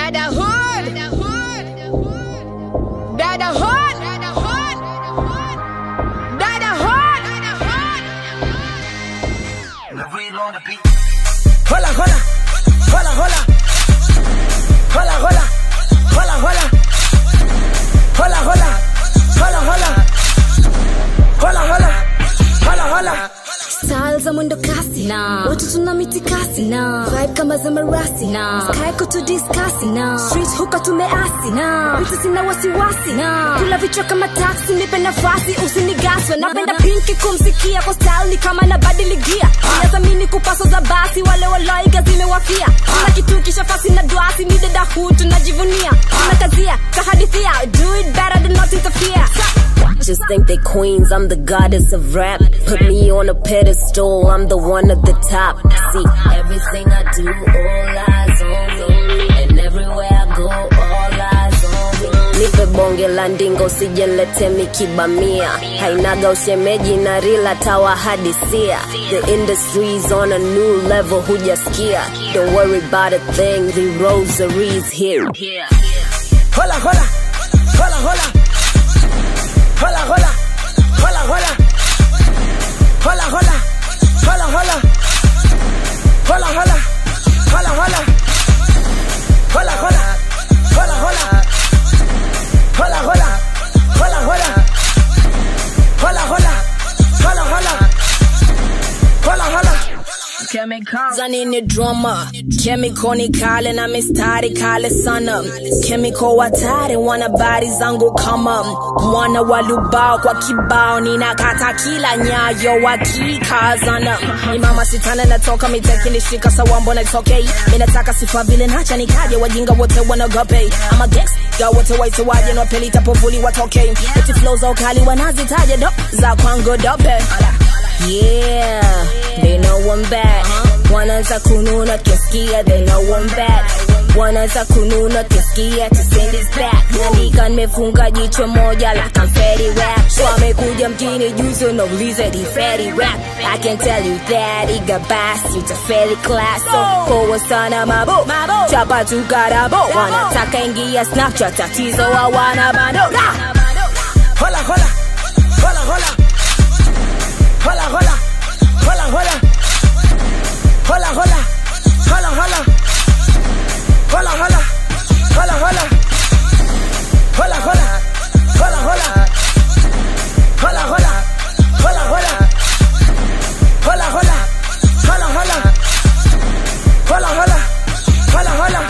Dada Hood. Dada Hood. Dada Hood. Hola, hola. Hola, hola. Hola, hola. Hola, hola. Hola, hola. Hola, hola. Hola, hola. Hola, hola. Style za mwendo kasi na watu tuna mitikasi na vibe kama za marasi na sky ko to discuss na street huka tumeasi na vitu sina wasiwasi na kula vichwa kama taxi nipe nafasi usinigaswe napenda pinki kumsikia kwa style ni kama nabadili gia ninazamini kupaso za basi wale walaiga zimewafia kila kitu kisha fasi na duasi ni dada Hood tunajivunia tunakazia kahadithia do it better than not interfere. Just think they queens, I'm the goddess of rap. Put me on a pedestal, I'm the one at the top. See, everything I do, all eyes on me. And everywhere I go, all eyes on me. Nipe bonge la ndingo, sijelete mikibamia. Hainaga ushemeji na rila tawa hadisia. The industry's on a new level, hujaskia. Don't worry about a thing, the rosary's here. Hola, hola. Hola, hola. Hola, hola. Hola, hola. Hola, hola. Hola, hola. Hola, hola. Hola, hola. Hola, hola. Hola, hola. Hola, hola. Hola, hola. Hola, hola. Hola, hola. Hola, hola. Zanini drama Chemical ni kale na mistari kale sana Chemical watari wana bari zangu kama Mwana walubao kwa kibao ninakata kila nyayo wakikazana Ni mama sitana natoka miteki nishika sawambo na it's okay Minataka sifa vile nacha nikaje wajinga wote wanagope I'm a gangsta wote waite waje no pelita povuli watoke Eti flow za ukali wanazitaje do za kwangu dope Yeah, they know I'm bad. Wanaanza kununa kisikia, they know I'm bad. Wanaanza kununa kisikia to send this back. Nandika nimefunga jicho moja like I'm Fetty Rap. Wamekuja mjini juzi unauliza di Fetty Rap. I can tell you that he got bass, you to fairly class. So poa sana mabo, chapa tu karabo. Wanataka ingia Snapchat, tatizo hawana bando. Hola, hola. Hola, hola. Hola, hola. Hola, hola. Hola, hola. Hola, hola. Hola, hola. Hola, hola. Hola, hola. Hola, hola. Hola, hola. Hola, hola. Hola, hola. Hola, hola. Hola, hola. Hola, hola.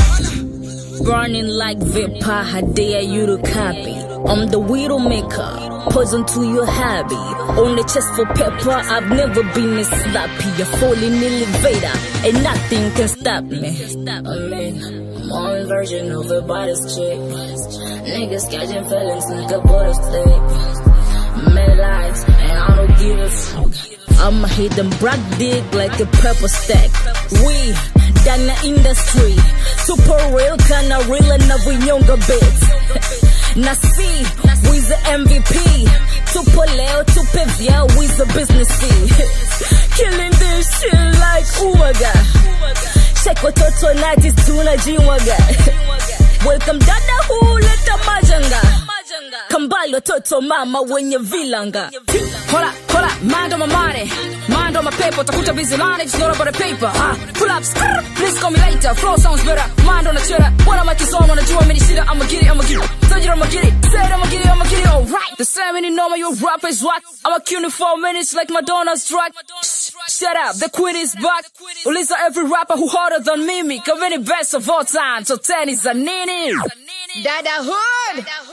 Burning like vapor, I dare you to copy. I'm the widow maker, poison to your hobby. On the chest for pepper, I've never been this sloppy. A falling elevator, and nothing can stop me. I mean, I'm on version of a body's chick. Niggas catching feelings like a butter stick. Mad lies, and I don't give a fuck. I'ma hit them broad dick like a pepper stack. We done the industry, super real, kinda real enough with younger bits. Na see, we's the MVP. Tupo leo, tupe vyao, we's the business Killing this shit like uwaga. Shake watoto najis tunajiwaga. Welcome dada Hood, leta majanga. Kambali watoto mama wenye vilanga. Hola, hola, mind on my money, mind on my paper. Takuta busy line, it's not about the paper. Pull up, skrrr, please call me later. Flow sounds better, mind on the cheddar. What am I to on the jewel, mini shit, I'ma get it, I'ma get it. Told you I'ma get it, said I'ma get it, I'ma get it, alright. The same any normal, you rap is what? I'ma kill in 4 minutes like Madonna's track. Shut up, the queen is back. Listen, every rapper who harder than Mimi. Come any best of all time, so 10 is a nini. Dada Hood.